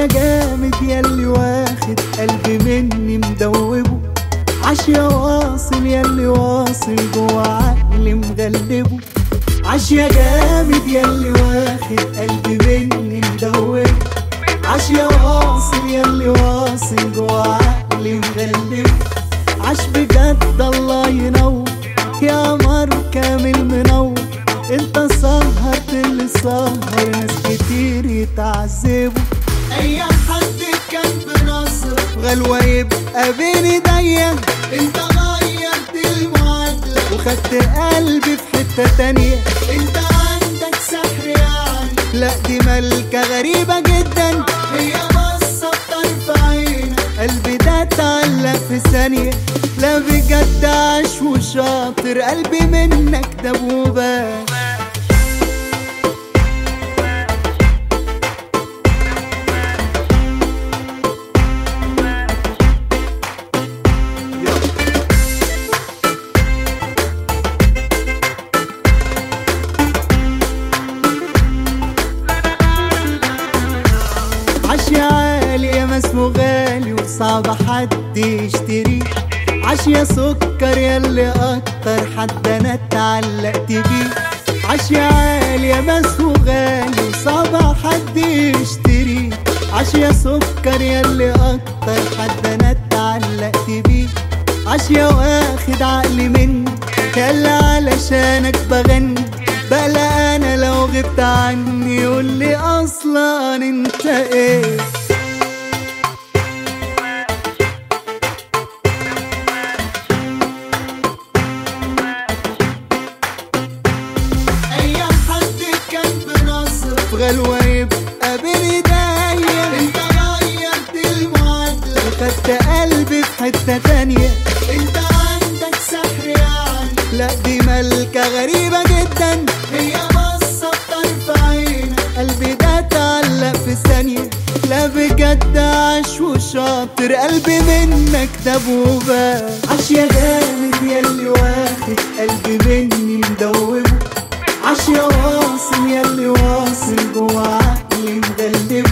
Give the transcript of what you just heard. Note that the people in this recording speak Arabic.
يا جامد ياللي واخد قلبي مني مدوبه، عاش يا واصل ياللي واصل جوا عقلي مغلبه، عاش يا جامد ياللي واخد قلبي مني مدوبه، عاش يا واصل ياللي واصل جوا عقلي مغلبه، عاش بجد الله ينور يا قمر كامل منور، انت سهرت اللي سهر ناس كتير يتعذبوا، ايام حد كان بنصرك غلوة يبقى بين ايديا، انت غيرت المعادلة وخدت قلبي في حتة تانية، انت عندك سحر يعني، لا دي ملكة غريبة جدا، هي بصة بطرف عينك قلبي ده اتعلق في ثانية، لا بجد عاش وشاطر قلبي منك داب وباش. عاش يا عالي يا ما اسمه غالي وصعب حد يشتريه، عاش يا سكر ياللي اكتر حد انا اتعلقت بيه، عاش يا عالي يا ما اسمه غالي وصعب حد يشتريه، عاش يا سكر ياللي اكتر حد انا اتعلقت بيه، عاش يا واخد عقلي مني ياللي علشانك بغني، بقى انا لو غبت عني يقولي اصلا انت ايه. ايام حد كان بنصرك غلوة يبقى بين ايديا، انت غيرت المعادلة وخدت قلبي في حتة تانية، انت عندك سحر يعني، لا دي ملكة غريبة جدا، هي بصة بطرف عينك قلبي ده اتعلق في ثانية، لا بجد عاش وشاطر قلبي منك داب وباش، عاش يا جامد ياللي واخد قلبي مني مدوبه، عاش يا واصل ياللي واصل جوا عقلي مغلبه،